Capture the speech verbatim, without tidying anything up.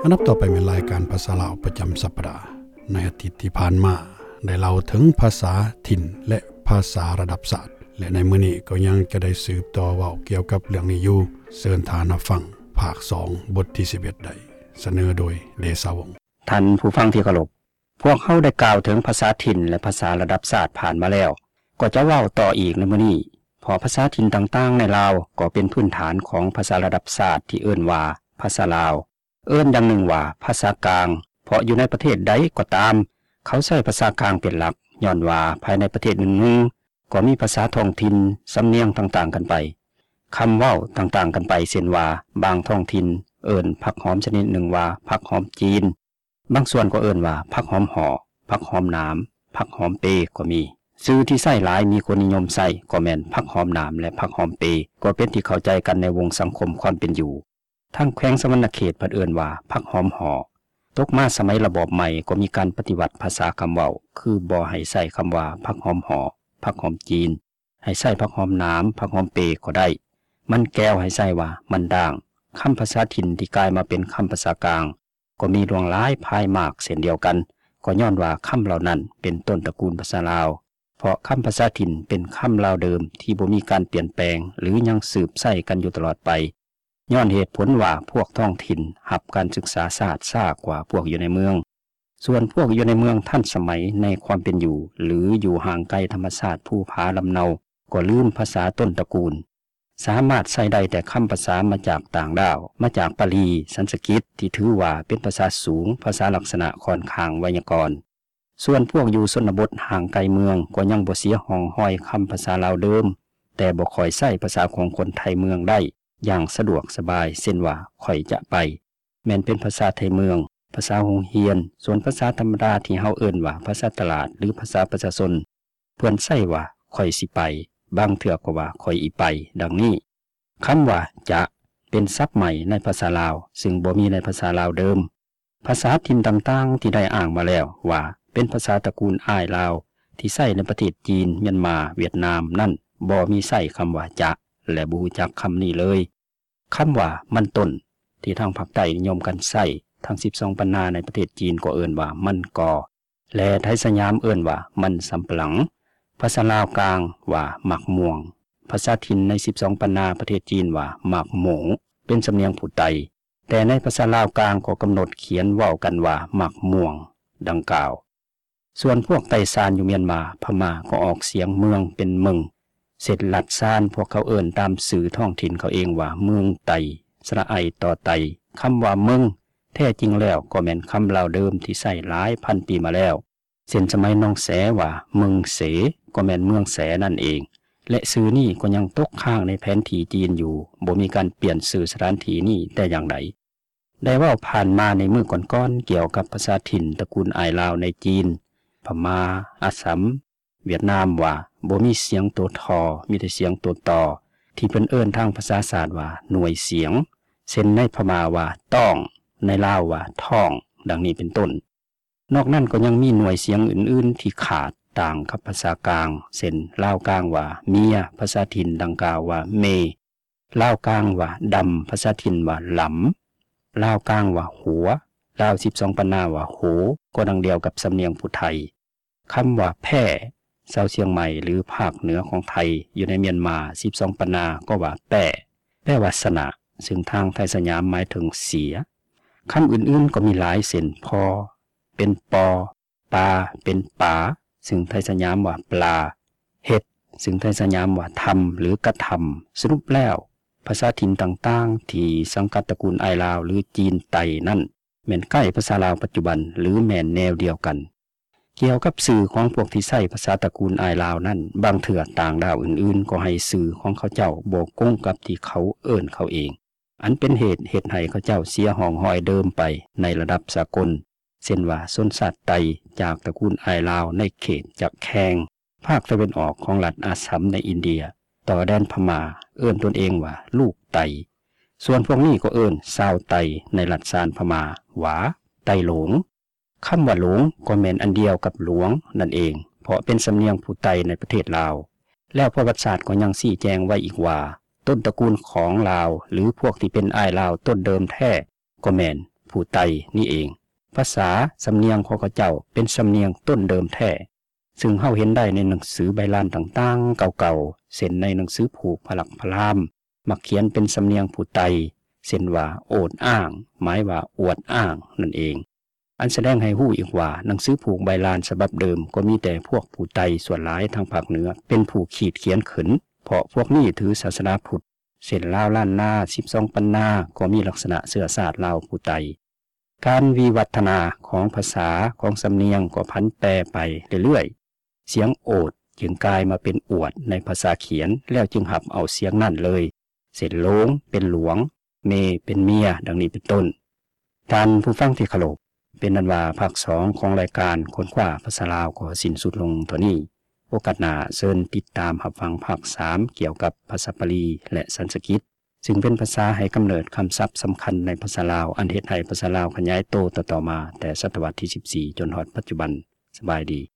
นับต่อไปเป็นรายการภาษาลาวประจำสัปดาห์ในอาทิตย์ที่ผ่านมาได้เล่าถึงภาษาถิ่นและภาษาระดับศาสตร์และในมื้อนี้ก็ยังจะได้สืบต่อเว้าเกี่ยวกับเรื่องนี้อยู่เชิญทานรับฟังภาคสองบทที่สิบเอ็ดได้เสนอโดยเดชาวงศ์ท่านผู้ฟังที่เคารพพวกเขาได้กล่าวถึงภาษาถิ่นและภาษาระดับศาสตร์ผ่านมาแล้วก็จะเว้าต่ออีกในมื้อนี้เพราะภาษาถิ่นต่างๆในลาวก็เป็นพื้นฐานของภาษาระดับศาสตร์ที่เอิ้นว่าภาษาลาวเอิ้นดังหนึ่งว่าภาษากลางเพราะอยู่ในประเทศใดก็ตามเขาใช้ภาษากลางเป็นหลักย้อนว่าภายในประเทศหนึ่งๆก็มีภาษาท้องถิ่นสำเนียงต่างๆกันไปคำเว้าต่างๆกันไปเช่นว่าบางท้องถิ่นเอิ้นผักหอมชนิดหนึ่งว่าผักหอมจีนบางส่วนก็เอิ้นว่าผักหอมห่อผักหอมน้ำผักหอมเปก็มีชื่อที่ใช้หลายมีคนนิยมใช้ก็แม่นผักหอมน้ำและผักหอมเปก็เป็นที่เข้าใจกันในวงสังคมความเป็นอยู่ทั้งแขวงสวรรณเขตเพิ่นเอิ้นว่าผักหอมห่อตกมาสมัยระบอบใหม่ก็มีการปฏิวัติภาษาคำเว้าคือบ่ให้ใช้คำว่าผักหอมห่อผักหอมจีนให้ใช้ผักหอมน้ำผักหอมเปก็ได้มันแก้วให้ใช้ว่ามันด่างคำภาษาถิ่นที่กลายมาเป็นคำภาษากลางก็มีดวงหลายภายมากเช่นเดียวกันก็ย้อนว่าคำเหล่านั้นเป็นต้นตระกูลภาษาลาวเพราะคำภาษาถิ่นเป็นคำลาวเดิมที่บ่มีการเปลี่ยนแปลงหรือยังสืบใช้กันอยู่ตลอดไปย้อนเหตุผลว่าพวกท้องถิ่นรับการศึกษาศาสตร์ช้ากว่าพวกอยู่ในเมืองส่วนพวกอยู่ในเมืองทันสมัยในความเป็นอยู่หรืออยู่ห่างไกลธรรมชาติภูผาลำเนาก็ลืมภาษาต้นตระกูลสามารถใช้ได้แต่คำภาษามาจากต่างดาวมาจากปาลีสันสกฤตที่ถือว่าเป็นภาษาสูงภาษาลักษณะค่อนข้างไวยากรณ์ส่วนพวกอยู่ชนบทห่างไกลเมืองก็ยังบ่เสียห้องห้อยคำภาษาลาวเดิมแต่บ่ค่อยใช้ภาษาของคนไทยเมืองได้อย่างสะดวกสบายเช่นว่าข่อยจะไปแม้นเป็นภาษาไทยเมืองภาษาโรงเรียนส่วนภาษาธรรมดาที่เฮาเอิ้นว่าภาษาตลาดหรือภาษาประชาชนเพิ่นใช้ว่าข่อยสิไปบางเทื่อก็ว่าข่อยอีไปดังนี้คำว่าจะเป็นศัพท์ใหม่ในภาษาลาวซึ่งบ่มีในภาษาลาวเดิมภาษาถิ่นต่างๆที่ได้อ้างมาแล้วว่าเป็นภาษาตระกูลอ้ายลาวที่ใช้ในประเทศจีนเมียนมาเวียดนามนั่นบ่มีใช้คำว่าจะและบ่รู้จักคำนี้เลยคำว่ามันต้นที่ทางภาคใต้นิยมกันใช้ทั้งสิบสองปันนาในประเทศจีนก็เอิ้นว่ามันกอและไทยสยามเอิ้นว่ามันสำปะหลังภาษาลาวกลางว่าหมักม่วงภาษาถิ่นในสิบสองปันนาประเทศจีนว่าหมักหมงเป็นสำเนียงผู้ไตแต่ในภาษาลาวกลางก็กำหนดเขียนเว้ากันว่าหมักม่วงดังกล่าวส่วนพวกไต้ซานอยู่เมียนมาพม่าก็ออกเสียงเมืองเป็นเมืองเสร็จลัดซานพวกเขาเอิ้นตามสื่อท้องถิ่นเขาเองว่าเมืองไตสระไอต่อไตคำว่าเมืองแท้จริงแล้วก็แม่นคำลาวเดิมที่ใช้หลายพันปีมาแล้วเช่นสมัยน้องแสว่าเมืองเสก็แม่นเมืองแสนั่นเองและชื่อนี้ก็ยังตกค้างในแผนที่จีนอยู่บ่มีการเปลี่ยนชื่อสถานที่นี้แต่อย่างใดได้เว้าผ่านมาในมื้อก่อนๆเกี่ยวกับภาษาถิ่นตระกูลอ้ายลาวในจีนพม่าอาสัมเวียดนามว่าบ่มีเสียงตัวทอมีแต่เสียงตัวต่อที่เพิ่นเอิ้นทางภาษาศาสตร์ว่าหน่วยเสียงเช่นในพม่าว่าต้องในลาวว่าท่องดังนี้เป็นต้นนอกนั้นก็ยังมีหน่วยเสียงอื่นๆที่ขาดต่างกับภาษากลางเช่นลาวกลางว่าเมียภาษาถิ่นดังกล่าวว่าเมลาวกลางว่าดำภาษาถิ่นว่าหลำลาวกลางว่าหัวลาวสิบสองปันนาว่าโหก็ดังเดียวกับสำเนียงผู้ไทยคำว่าแพร่ชาวเชียงใหม่หรือภาคเหนือของไทยอยู่ในเมียนมาสิบสองปันนาก็ว่าแป้แป้ว่าสนะซึ่งทางไทยสยามหมายถึงเสียคำอื่นๆก็มีหลายเช่นพอเป็นปอปลาเป็นป๋าซึ่งไทยสยามว่าปลาเห็ดซึ่งไทยสยามว่าทำหรือกระทำสรุปแล้วภาษาถิ่นต่างๆที่สังกัดตระกูลอ้ายลาวหรือจีนไต้นั่นแม่นใกล้ภาษาลาวปัจจุบันหรือแม่นแนวเดียวกันเกี่ยวกับสื่อของพวกที่ใช้ภาษาตระกูลอ้ายลาวนั่นบางเถื่อต่างดาวอื่นๆก็ให้สื่อของเขาเจ้าบ่กงกับที่เขาเอิ้นเขาเองอันเป็นเหตุเฮ็ดให้เขาเจ้าเสียห้องห้อยเดิมไปในระดับสากลเช่นว่าชนชาติไตจากตระกูลอ้ายลาวในเขตจากแคงภาคตะวันออกของรัฐอาสัมในอินเดียต่อแดนพม่าเอิ้นตนเองว่าลูกไตส่วนพวกนี้ก็เอิ้นชาวไตในรัฐซานพม่าว่าไตหลงคำว่าหลงก็แม่นอันเดียวกับหลวงนั่นเองเพราะเป็นสำเนียงผู้ไตในประเทศลาวแล้วประวัติศาสตร์ก็ยังชี้แจงไว้อีกว่าต้นตระกูลของลาวหรือพวกที่เป็นอ้ายลาวต้นเดิมแท้ก็แม่นผู้ไตนี่เองภาษาสำเนียงของเขาเจ้าเป็นสำเนียงต้นเดิมแท้ซึ่งเฮาเห็นได้ในหนังสือใบลานต่างๆเก่าๆเช่นในหนังสือผูกพลักพลามมักเขียนเป็นสำเนียงผู้ไตเช่นว่าโอดอ้างหมายว่าอวดอ้างนั่นเองอันแสดงให้ฮู้อีกว่าหนังสือผูกใบลานฉบับเดิมก็มีแต่พวกผู้ไตส่วนหลายทางภาคเหนือเป็นผู้ขีดเขียนขึ้นเพราะพวกนี้ถือศาสนาพุทธเช่นลาวล้านนาสิบสองปันนาก็มีลักษณะเชื้อชาติลาวผู้ไตการวิวัฒนาของภาษาของสำเนียงก็พันแปรไปเรื่อยๆเสียงโอดจึงกลายมาเป็นอวดในภาษาเขียนแล้วจึงหับเอาเสียงนั่นเลยเช่นโลงเป็นหลวงเมเป็นเมียดังนี้เป็นต้นท่านผู้ฟังที่เคารพเป็นนันว่าภาคสองของรายการค้นคว้าภาษาลาวก็สิ้นสุดลงเท่านี้โอกาสหน้าเชิญติดตามรับฟังภาคสามเกี่ยวกับภาษาบาลีและสันสกฤตซึ่งเป็นภาษาให้กำเนิดคำศัพท์สำคัญในภาษาลาวอันเฮ็ดให้ภาษาลาวขยายโตต่อๆมาแต่ศตวรรษที่สิบสี่จนฮอดปัจจุบันสบายดี